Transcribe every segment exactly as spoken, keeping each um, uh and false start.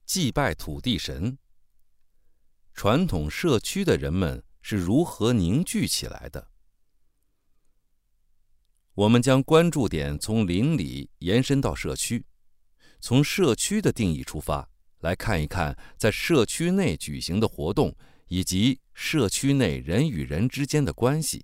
祭拜土地神。传统社区的人们是如何凝聚起来的？我们将关注点从邻里延伸到社区，从社区的定义出发，来看一看在社区内举行的活动以及社区内人与人之间的关系。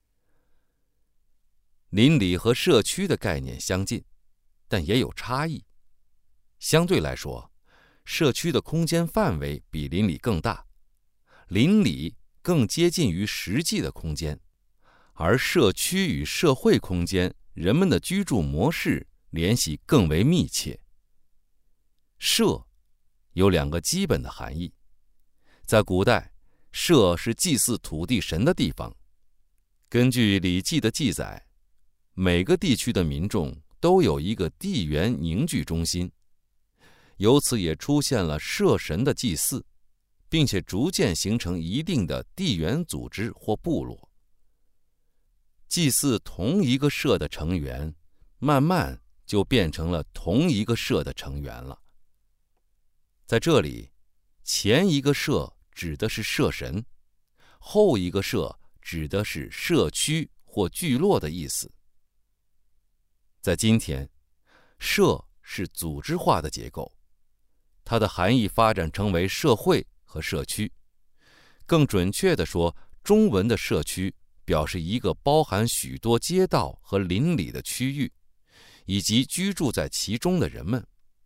邻里和社区的概念相近，但也有差异。相对来说，社区的空间范围比邻里更大，邻里更接近于实际的空间，而社区与社会空间人们的居住模式联系更为密切。社有两个基本的含义，在古代，社是祭祀土地神的地方。根据《礼记》的记载，每个地区的民众都有一个地缘凝聚中心，由此也出现了社神的祭祀，并且逐渐形成一定的地缘组织或部落。祭祀同一个社的成员，慢慢就变成了同一个社的成员了。在这里，前一个社指的是社神，后一个社指的是社区或聚落的意思。在今天，社是组织化的结构，它的含义发展成为社会和社区。更准确地说，中文的社区表示一个包含许多街道和邻里的区域，以及居住在其中的人们。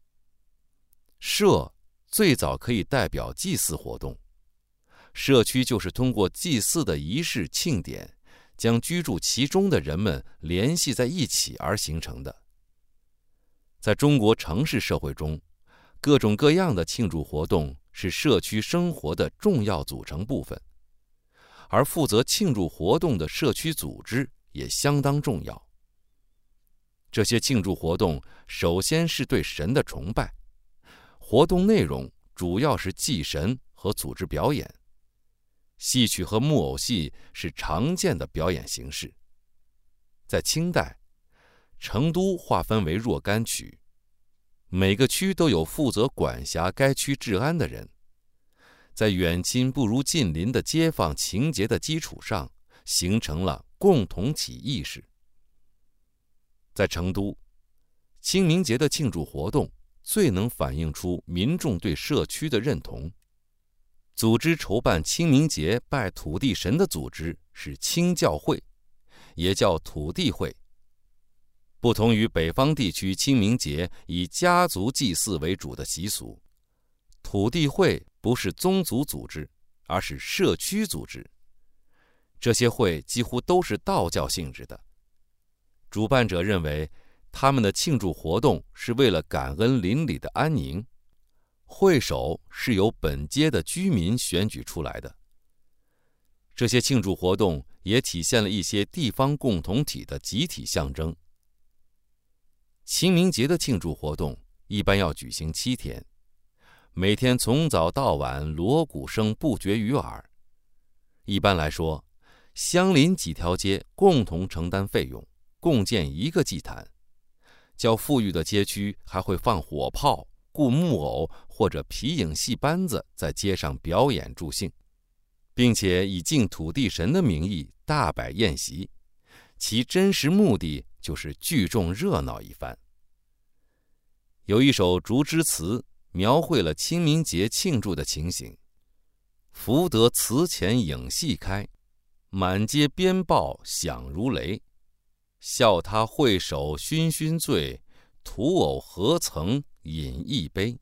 社最早可以代表祭祀活动，社区就是通过祭祀的仪式庆典，将居住其中的人们联系在一起而形成的。在中国城市社会中，各种各样的庆祝活动是社区生活的重要组成部分，而负责庆祝活动的社区组织也相当重要。这些庆祝活动首先是对神的崇拜，活动内容主要是祭神和组织表演。戏曲和木偶戏是常见的表演形式。在清代，成都划分为若干区，每个区都有负责管辖该区治安的人。在远亲不如近邻的街坊情结的基础上，形成了共同体意识。在成都，清明节的庆祝活动最能反映出民众对社区的认同。组织筹办清明节拜土地神的组织是清教会，也叫土地会。不同于北方地区清明节以家族祭祀为主的习俗，土地会不是宗族组织，而是社区组织。这些会几乎都是道教性质的。主办者认为，他们的庆祝活动是为了感恩邻里的安宁。会首是由本街的居民选举出来的。这些庆祝活动也体现了一些地方共同体的集体象征。清明节的庆祝活动一般要举行七天，每天从早到晚锣鼓声不绝于耳。一般来说，相邻几条街共同承担费用，共建一个祭坛。较富裕的街区还会放火炮、雇木偶或者皮影戏班子在街上表演助兴，并且以敬土地神的名义大摆宴席，其真实目的就是聚众热闹一番。有一首竹枝词描绘了清明节庆祝的情形：福德祠前影戏开，满街鞭炮响如雷。笑他会首醺醺醉，土偶何曾饮一杯。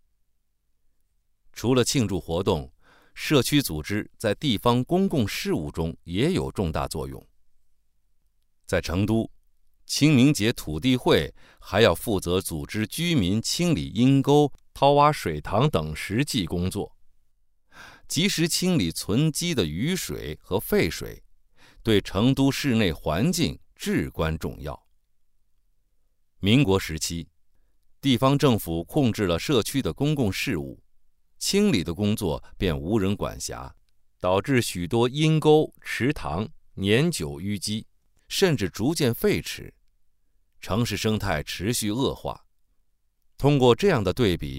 除了庆祝活动，社区组织在地方公共事务中也有重大作用。在成都，清明节土地会还要负责组织居民清理阴沟、掏挖水塘等实际工作，及时清理存积的雨水和废水，对成都市内环境至关重要。民国时期，地方政府控制了社区的公共事务，清理的工作便无人管辖，导致许多阴沟、池塘年久淤积，甚至逐渐废弛，城市生态持续恶化。通过这样的对比，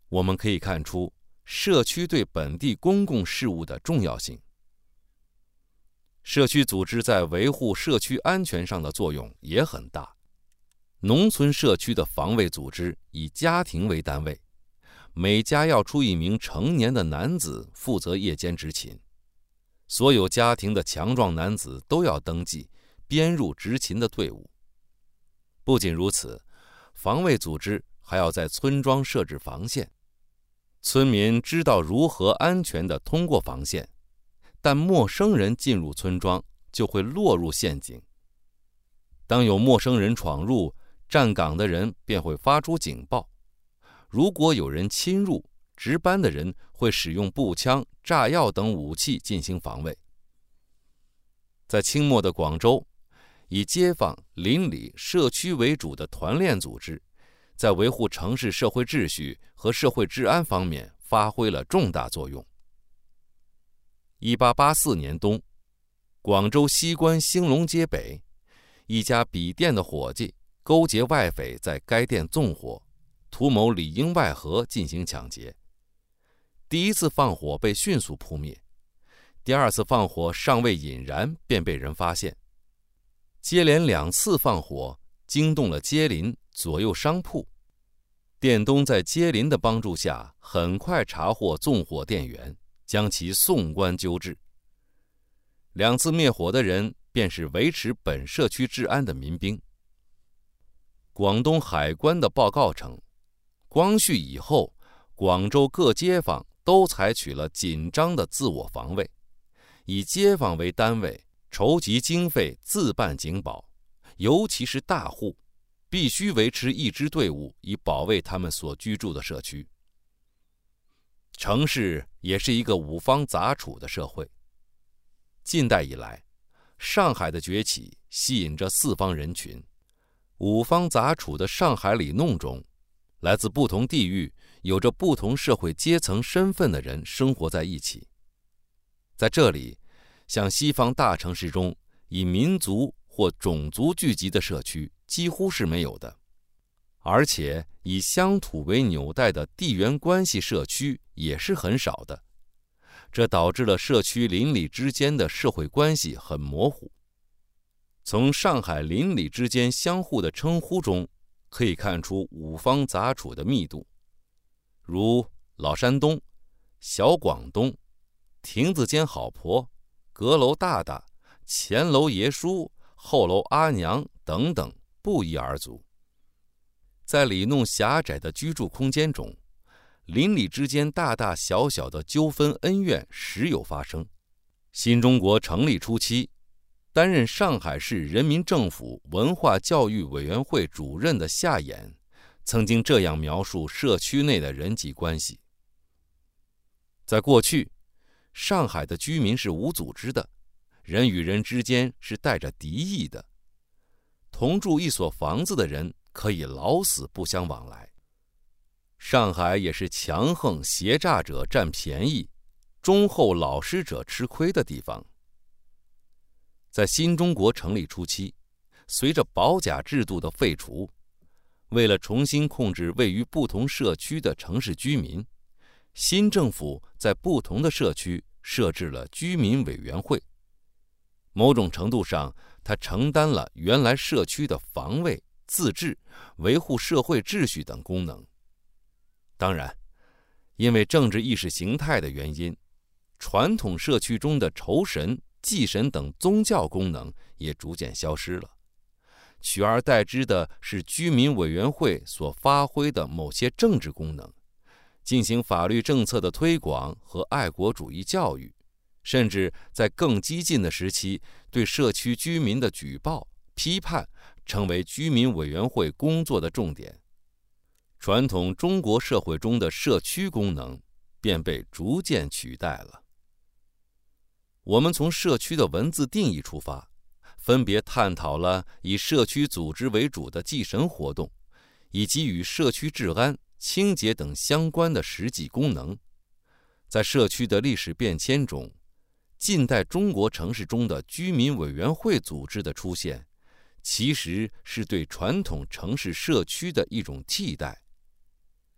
我们可以看出社区对本地公共事务的重要性。社区组织在维护社区安全上的作用也很大。农村社区的防卫组织以家庭为单位，每家要出一名成年的男子负责夜间执勤，所有家庭的强壮男子都要登记，编入执勤的队伍。不仅如此，防卫组织还要在村庄设置防线，村民知道如何安全地通过防线，但陌生人进入村庄就会落入陷阱。当有陌生人闯入，站岗的人便会发出警报。如果有人侵入，值班的人会使用步枪、炸药等武器进行防卫。在清末的广州，以街坊、邻里、社区为主的团练组织，在维护城市社会秩序和社会治安方面发挥了重大作用。一八八四年冬，广州西关兴隆街北，一家笔店的伙计勾结外匪在该店纵火，图谋里应外合进行抢劫。第一次放火被迅速扑灭，第二次放火尚未引燃便被人发现。接连两次放火惊动了街邻左右商铺，店东在街邻的帮助下很快查获纵火店员，将其送官纠治。两次灭火的人便是维持本社区治安的民兵。广东海关的报告称，光绪以后，广州各街坊都采取了紧张的自我防卫，以街坊为单位筹集经费自办警保，尤其是大户，必须维持一支队伍以保卫他们所居住的社区。城市也是一个五方杂处的社会。近代以来，上海的崛起吸引着四方人群。五方杂处的上海里弄中，来自不同地域、有着不同社会阶层身份的人生活在一起。在这里，像西方大城市中以民族或种族聚集的社区几乎是没有的，而且以乡土为纽带的地缘关系社区也是很少的，这导致了社区邻里之间的社会关系很模糊。从上海邻里之间相互的称呼中，可以看出五方杂处的密度，如老山东、小广东、亭子间好婆、阁楼大大、前楼爷叔、后楼阿娘等等，不一而足。在里弄狭窄的居住空间中，邻里之间大大小小的纠纷恩怨时有发生。新中国成立初期，担任上海市人民政府文化教育委员会主任的夏衍，曾经这样描述社区内的人际关系：在过去，上海的居民是无组织的，人与人之间是带着敌意的，同住一所房子的人可以老死不相往来。上海也是强横胁诈者占便宜，忠厚老实者吃亏的地方。在新中国成立初期，随着保甲制度的废除，为了重新控制位于不同社区的城市居民，新政府在不同的社区设置了居民委员会。某种程度上，它承担了原来社区的防卫、自治、维护社会秩序等功能。当然，因为政治意识形态的原因，传统社区中的酬神、祭神等宗教功能也逐渐消失了，取而代之的是居民委员会所发挥的某些政治功能，进行法律政策的推广和爱国主义教育，甚至在更激进的时期，对社区居民的举报、批判成为居民委员会工作的重点。传统中国社会中的社区功能便被逐渐取代了。我们从社区的文字定义出发，分别探讨了以社区组织为主的祭神活动，以及与社区治安、清洁等相关的实际功能。在社区的历史变迁中，近代中国城市中的居民委员会组织的出现，其实是对传统城市社区的一种替代。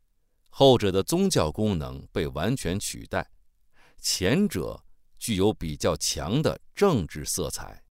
后者的宗教功能被完全取代，前者具有比较强的政治色彩。